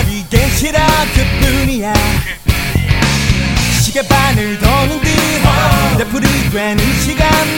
이게 싫어 그뿐이야. 시계반을 도는 듯 되풀이 되는 시간